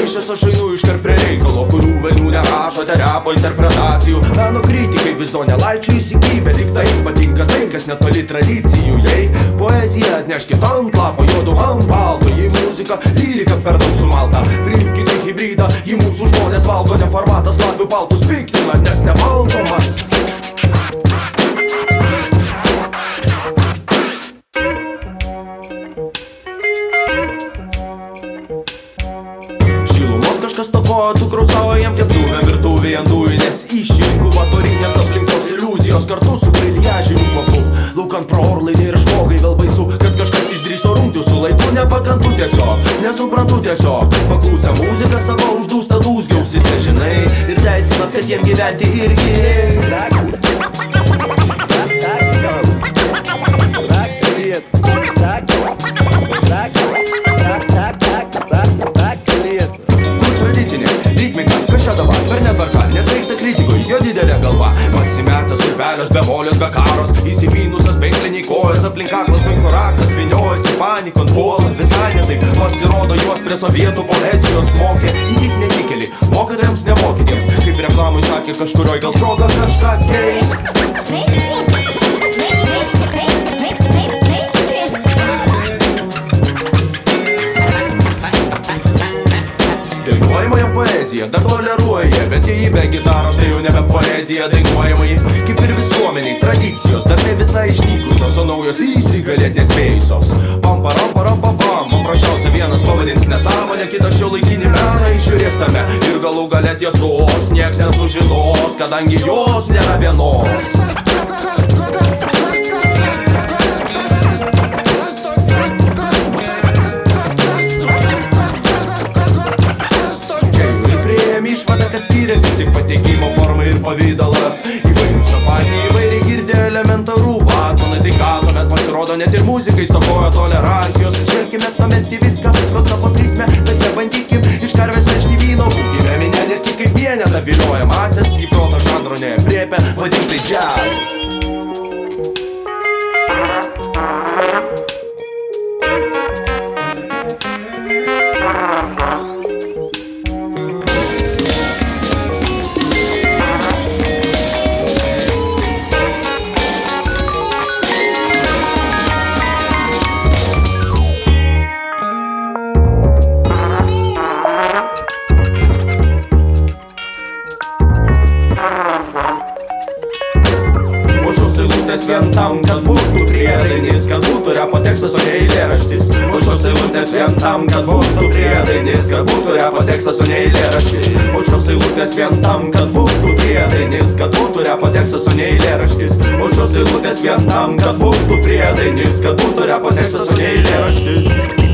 pramaišęs aš einu iškart prie reikalo, kurių vėliau nerašote repo interpretacijų. Meno kritikai vis do nelaičių įsikybė, tik tai patinka tai, kas netoli tradicijų. Jei poeziją atneškit ant lapo, juodu ant balto, jei muzika, lyrika per daug sumalta, priimkite hybridą, jį mūsų žmonės valgo, ne formatas labiau baltus piktina, nes nevaldomas. Kažkas tokojo cukraus savo jam keptuvę virtuvėje ant dujų, nes iš inkubatorinės aplinkos iliuzijos kartu su griliažiniu kvapu. Laukant pro orlaidį ir žmogai vėl baisu, kad kažkas išdrįso rungti su laiku, nepakantu tiesiog, nesuprantu tiesiog. Paklausę muziką savo uždūsta dūsgiausyse, žinai, ir teisinas, kad jiem gyventi irgi. Per netvarką, nesveiksta kritikui, jo didelė galva. Pasimetęs kurpelios, bemolios, be karos, įsipynusios penkliniai kojos, aplink kaklas vaiko raktas, vyniojasi panikon, puola visai netaip. Pasirodo, juos prie sovietų poezijos mokė, įtik netikėlį, mokytojams nemokytiems. Kaip reklamui sakė, kažkurioj gal proga kažką keist. Dainuojamąją poeziją dar toleruoja, bet jei be gitaros tai jau nebe poezija. Dainuojamąjį, kaip ir visuomeniai, tradicijos dar ne visai išnykusios, o naujos įsigalėt nespėjusios. Pam param param pam pam, paprasčiausia vienas pavadins nesąmonę, kitas šiuolaikinį meną išžiūrės tame. Ir galų gale tiesos nieks nesužinos, kadangi jos nėra vienos. Išvada, kad skiriasi tik pateikimo forma ir pavydalas. Įvairius tą patį įvairiai girdė elementarų Vatsonai, tai ką tuomet pasirodo net ir muzikai stokoja tolerancijos. Žvelkime tuomet į viską pro savo prizmę, bet nebandykim iš karvės mešti vyno. Būkime minė, nes tik kaip vienetą vilioja masės, į protą žanro neapriepia, vadink tai džiaz. Vien tam, kad būtų priedainis, kad būtų repo tekstas, o ne eilėraštis. O šios eilutės vien tam, kad būtų priedainis, kad būtų repo tekstas, o ne eilėraštis. O šios eilutės vien tam, kad būtų priedainis, kad būtų repo tekstas, o ne eilėraštis. O šios eilutės vien tam, kad būtų priedainis, kad būtų repo tekstas, o ne eilėraštis.